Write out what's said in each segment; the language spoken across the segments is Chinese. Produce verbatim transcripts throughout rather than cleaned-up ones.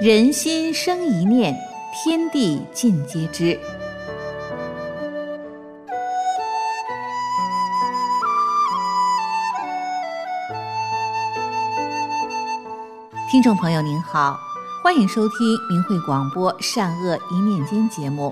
人心生一念，天地尽皆知。听众朋友您好，欢迎收听明慧广播善恶一念间节目。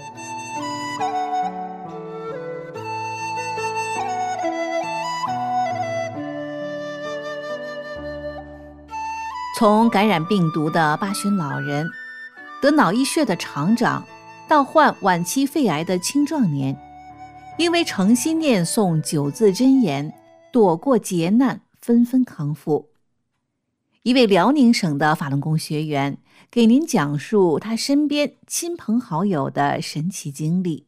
从感染病毒的八旬老人，得脑溢血的厂长，到患晚期肺癌的青壮年，因为诚心念诵九字真言，躲过劫难，纷纷康复。一位辽宁省的法轮功学员给您讲述他身边亲朋好友的神奇经历。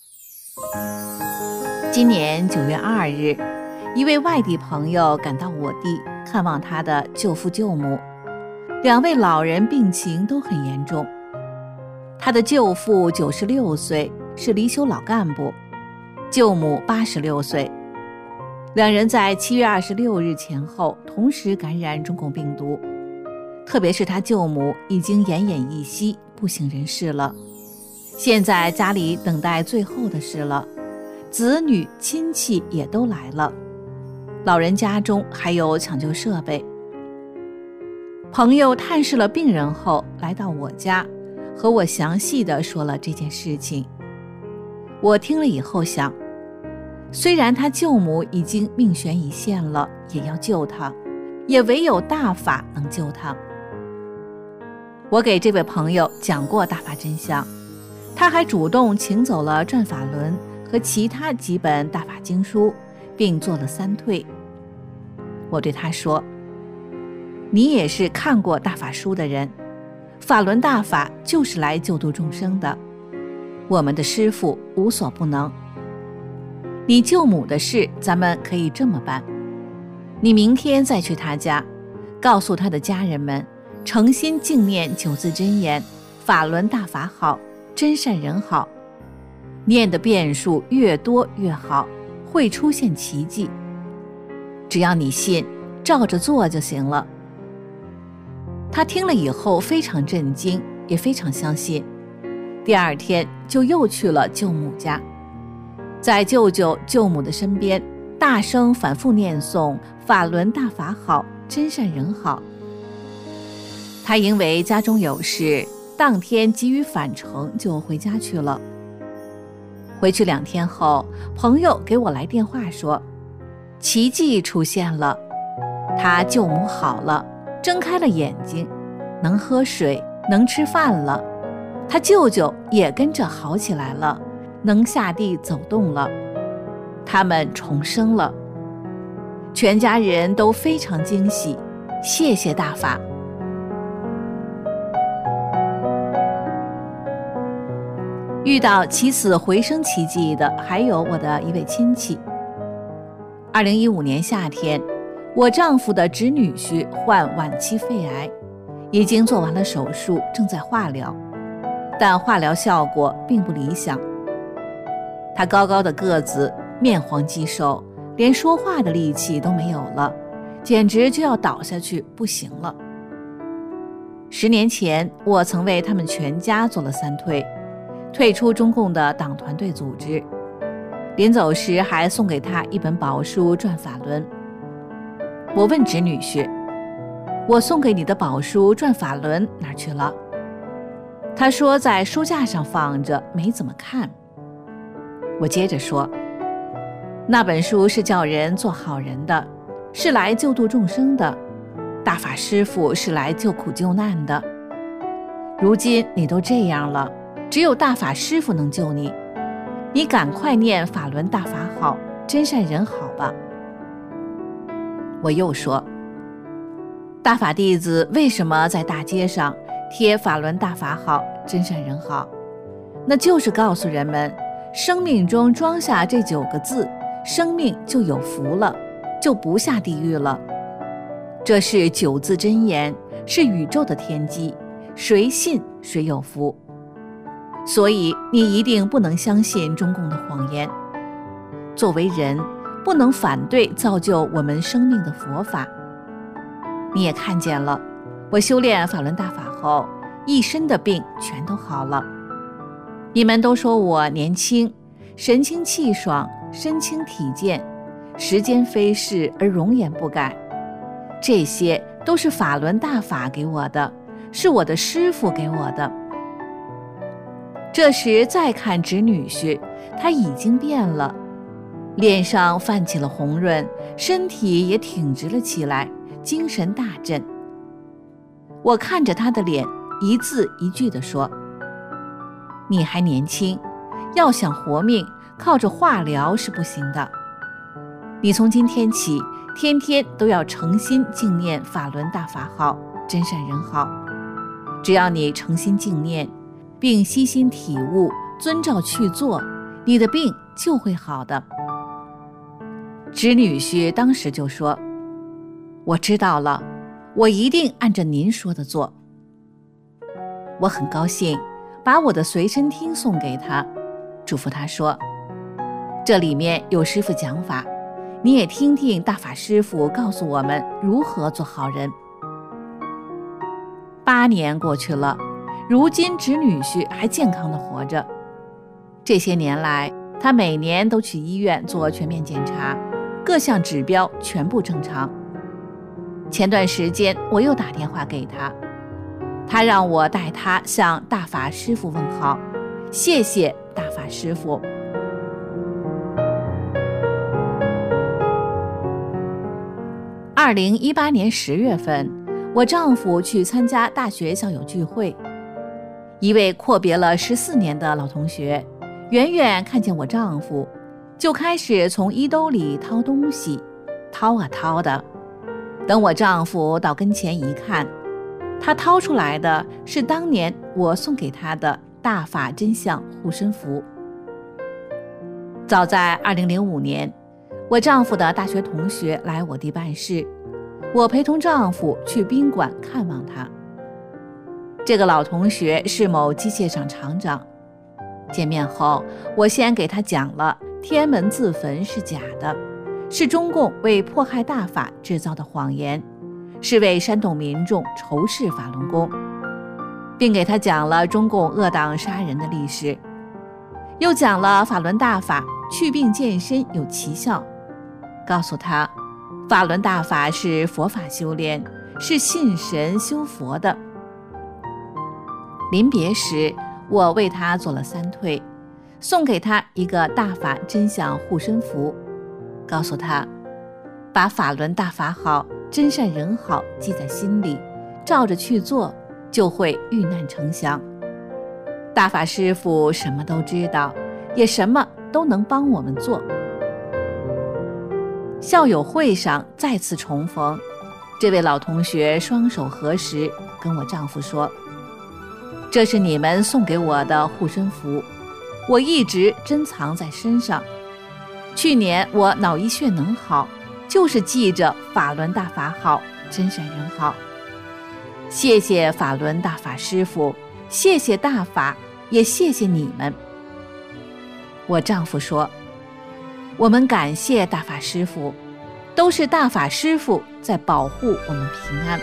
今年九月二日，一位外地朋友赶到我地看望他的舅父舅母，两位老人病情都很严重。他的舅父九十六岁，是离休老干部，舅母八十六岁。两人在七月二十六日前后同时感染中共病毒，特别是他舅母已经奄奄一息，不省人事了。现在家里等待最后的事了，子女亲戚也都来了，老人家中还有抢救设备。朋友探视了病人后来到我家，和我详细地说了这件事情。我听了以后想，虽然他舅母已经命悬一线了，也要救他，也唯有大法能救他。我给这位朋友讲过大法真相，他还主动请走了《转法轮》和其他几本大法经书，并做了三退。我对他说，你也是看过大法书的人，法轮大法就是来救度众生的，我们的师父无所不能。你舅母的事咱们可以这么办，你明天再去他家，告诉他的家人们诚心敬念九字真言，法轮大法好，真善人好，念的遍数越多越好，会出现奇迹。只要你信，照着做就行了。他听了以后非常震惊，也非常相信。第二天就又去了舅母家，在舅舅舅母的身边大声反复念诵法轮大法好，真善人好。他因为家中有事，当天急于返程，就回家去了。回去两天后，朋友给我来电话说，奇迹出现了，他舅母好了，睁开了眼睛，能喝水，能吃饭了。他舅舅也跟着好起来了，能下地走动了，他们重生了。全家人都非常惊喜，谢谢大法。遇到起死回生奇迹的还有我的一位亲戚。二零一五年夏天，我丈夫的侄女婿患晚期肺癌，已经做完了手术，正在化疗，但化疗效果并不理想。他高高的个子，面黄肌瘦，连说话的力气都没有了，简直就要倒下去，不行了。十年前，我曾为他们全家做了三退，退出中共的党团队组织，临走时还送给他一本宝书《转法轮》。我问侄女婿，我送给你的宝书《转法轮》哪儿去了？他说在书架上放着，没怎么看。我接着说，那本书是叫人做好人的，是来救度众生的，大法师父是来救苦救难的。如今你都这样了，只有大法师父能救你，你赶快念法轮大法好，真善人好吧。我又说，大法弟子为什么在大街上贴法轮大法好，真善人好？那就是告诉人们，生命中装下这九个字，生命就有福了，就不下地狱了。这是九字真言，是宇宙的天机，谁信谁有福。所以你一定不能相信中共的谎言。作为人，不能反对造就我们生命的佛法。你也看见了，我修炼法轮大法后， 一身的病全都好了。你们都说我年轻，神清气爽，身轻体健，时间飞逝而容颜不改，这些都是法轮大法给我的，是我的师父给我的。这时再看侄女婿，他已经变了，脸上泛起了红润，身体也挺直了起来，精神大振。我看着他的脸，一字一句地说：你还年轻，要想活命，靠着化疗是不行的。你从今天起，天天都要诚心敬念法轮大法号，真善人好。只要你诚心敬念，并悉心体悟，遵照去做，你的病就会好的。侄女婿当时就说：我知道了，我一定按照您说的做。我很高兴，把我的随身听送给他，嘱咐他说：这里面有师父讲法，你也听听大法师父告诉我们如何做好人。八年过去了，如今侄女婿还健康地活着。这些年来，他每年都去医院做全面检查，各项指标全部正常。前段时间我又打电话给他，他让我代他向大法师父问好，谢谢大法师父。二零一八年十月份，我丈夫去参加大学校友聚会，一位阔别了十四年的老同学，远远看见我丈夫，就开始从衣兜里掏东西，掏啊掏的。等我丈夫到跟前一看，他掏出来的是当年我送给他的大法真相护身符。早在二零零五年，我丈夫的大学同学来我弟办事，我陪同丈夫去宾馆看望他。这个老同学是某机械厂厂长。见面后，我先给他讲了天安门自焚是假的，是中共为迫害大法制造的谎言，是为煽动民众仇视法轮功，并给他讲了中共恶党杀人的历史，又讲了法轮大法祛病健身有奇效，告诉他法轮大法是佛法修炼，是信神修佛的。临别时，我为他做了三退，送给他一个大法真相护身符，告诉他把法轮大法好，真善人好记在心里，照着去做，就会遇难成祥。大法师父什么都知道，也什么都能帮我们做。校友会上再次重逢，这位老同学双手合十，跟我丈夫说：这是你们送给我的护身符，我一直珍藏在身上。去年我脑溢血能好，就是记着法轮大法好，真善人好。谢谢法轮大法师父，谢谢大法，也谢谢你们。我丈夫说：我们感谢大法师父，都是大法师父在保护我们平安。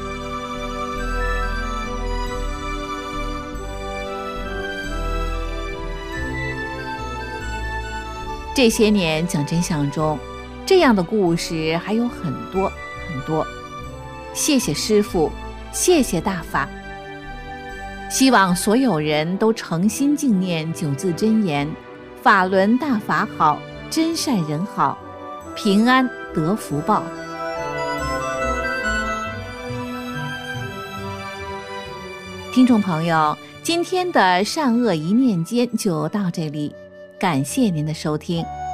这些年讲真相中，这样的故事还有很多很多。谢谢师父，谢谢大法。希望所有人都诚心敬念九字真言：法轮大法好，真善人好，平安得福报。听众朋友，今天的善恶一念间就到这里，感谢您的收听。